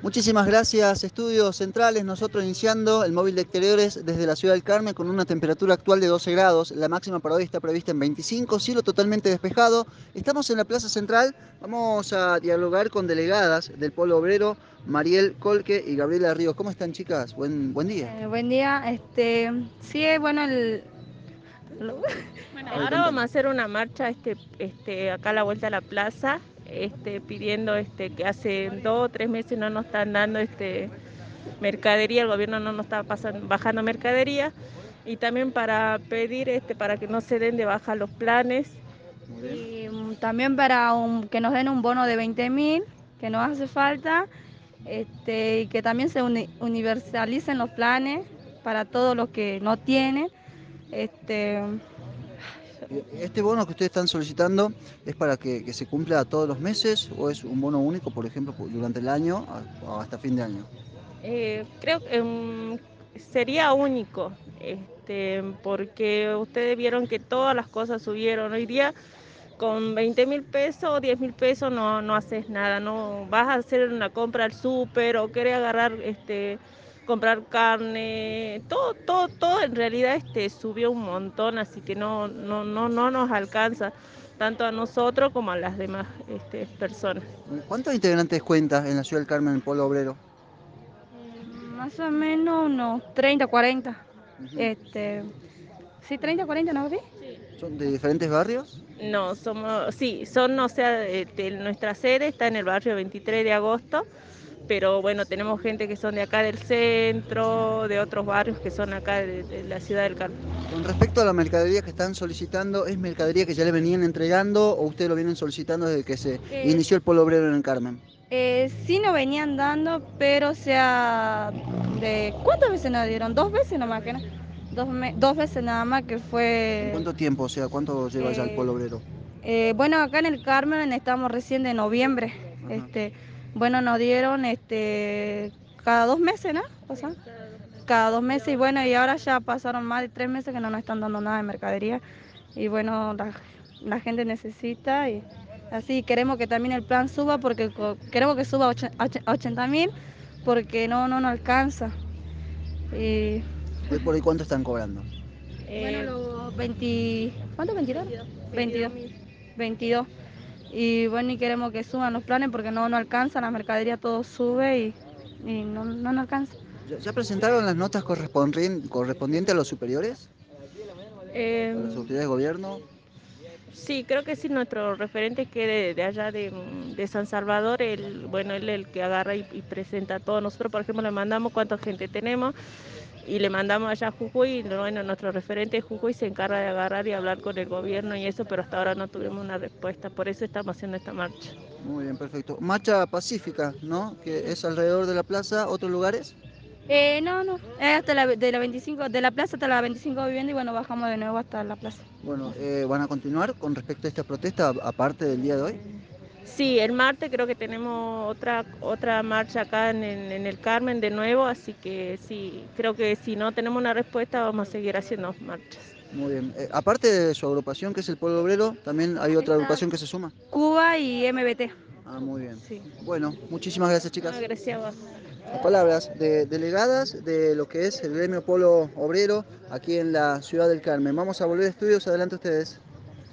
Muchísimas gracias, Estudios Centrales. Nosotros iniciando el móvil de exteriores desde la ciudad del Carmen con una temperatura actual de 12 grados. La máxima para hoy está prevista en 25, cielo totalmente despejado. Estamos en la Plaza Central. Vamos a dialogar con delegadas del Polo Obrero, Mariel Colque y Gabriela Ríos. ¿Cómo están, chicas? Buen día. Buen día, sí, bueno, lo- Bueno, A ver, ahora vamos contame. a hacer una marcha acá a la vuelta a la plaza, pidiendo que hace 2 o 3 meses no nos están dando mercadería, el gobierno no nos está bajando mercadería, y también para pedir para que no se den de baja los planes. Muy bien. y también para que nos den un bono de 20.000, que nos hace falta, y que también se universalicen los planes para todos los que no tienen. Este, ¿Este bono que ustedes están solicitando es para que se cumpla todos los meses o es un bono único, por ejemplo, durante el año o hasta fin de año? Creo que sería único, porque ustedes vieron que todas las cosas subieron. Hoy día con 20.000 pesos o 10.000 pesos no haces nada, no vas a hacer una compra al súper o querés agarrar, comprar carne, todo en realidad subió un montón, así que no nos alcanza tanto a nosotros como a las demás personas. ¿Cuántos integrantes cuenta en la ciudad del Carmen el Polo Obrero? Más o menos unos 30, 40. Ujú. Este, sí, 30, 40, ¿no? ¿Sí? ¿Son de diferentes barrios? No, sí, son, o sea, nuestra sede está en el barrio 23 de agosto, pero bueno, tenemos gente que son de acá del centro, de otros barrios que son acá de la ciudad del Carmen. Con respecto a la mercadería que están solicitando, ¿es mercadería que ya le venían entregando o ustedes lo vienen solicitando desde que se Eh, inició el Polo Obrero en el Carmen? sí nos venían dando, pero o sea, ¿cuántas veces nos dieron? Dos veces nomás que no. Dos veces nada más que ¿En fue. cuánto tiempo? O sea, ¿cuánto lleva ya el eh, Polo Obrero? bueno, acá en el Carmen estamos recién de noviembre. Ajá. Este, bueno, nos dieron cada 2 meses, ¿no? O sea, cada 2 meses, y bueno, y ahora ya pasaron más de 3 meses que no nos están dando nada de mercadería. Y bueno, la gente necesita, y así queremos que también el plan suba, porque queremos que suba a 80.000, porque no nos alcanza. Y Hoy por hoy, ¿cuánto están cobrando? bueno, Eh, los 20, ¿cuánto? 22. 22. 22.000. 22. Y bueno, y queremos que suban los planes porque no alcanza, la mercadería todo sube, y no nos alcanza. ¿Ya presentaron las notas correspondientes a los superiores? ¿A las Eh, autoridades de gobierno? Sí, creo que sí, nuestro referente que de allá de San Salvador, bueno, él es el que agarra y presenta a todos. Nosotros, por ejemplo, le mandamos cuánta gente tenemos y le mandamos allá a Jujuy, y bueno, nuestro referente de Jujuy se encarga de agarrar y hablar con el gobierno y eso, pero hasta ahora no tuvimos una respuesta, por eso estamos haciendo esta marcha. Muy bien, perfecto. Marcha pacífica, ¿no? Que es alrededor de la plaza, ¿otros lugares? No, es hasta de la 25, de la plaza hasta la 25 vivienda, y bueno, bajamos de nuevo hasta la plaza. Bueno, ¿van a continuar con respecto a esta protesta aparte del día de hoy? Sí, el martes creo que tenemos otra marcha acá en el Carmen de nuevo, así que sí, creo que si no tenemos una respuesta vamos a seguir haciendo marchas. Muy bien. Aparte de su agrupación, que es el Pueblo Obrero, también hay otra Está agrupación que se suma. Cuba y MBT. Ah, muy bien. Sí. Bueno, muchísimas gracias, Ah, chicas. gracias a vos. Las palabras de delegadas de lo que es el gremio Polo Obrero aquí en la ciudad del Carmen. Vamos a volver a estudios. Adelante ustedes.